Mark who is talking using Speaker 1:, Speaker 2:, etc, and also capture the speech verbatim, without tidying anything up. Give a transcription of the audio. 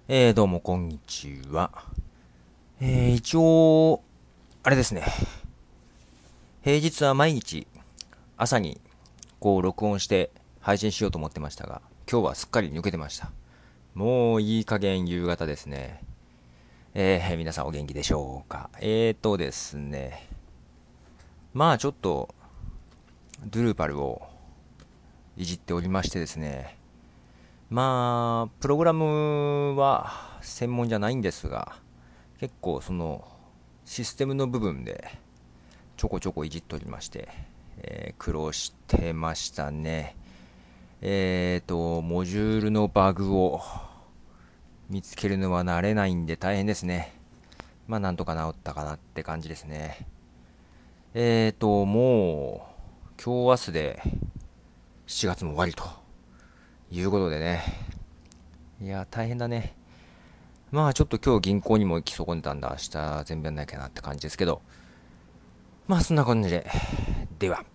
Speaker 1: えー、どうもこんにちは。えー、一応、あれですね。平日は毎日朝にこう録音して配信しようと思ってましたが、今日はすっかり抜けてました。もういい加減夕方ですね。えー、皆さんお元気でしょうか。えーとですね。まあちょっと、ドゥルーパルをいじっておりましてですね。まあ、プログラムは専門じゃないんですが、結構そのシステムの部分でちょこちょこいじっておりまして、えー苦労してましたね。えーと、モジュールのバグを見つけるのは慣れないんで大変ですね。まあなんとか治ったかなって感じですね。えーと、もう、今日明日でしちがつも終わりということでね。いや、大変だね。まあちょっと今日銀行にも行き損ねたんだ。明日全部やんなきゃなって感じですけど。まあそんな感じで。では。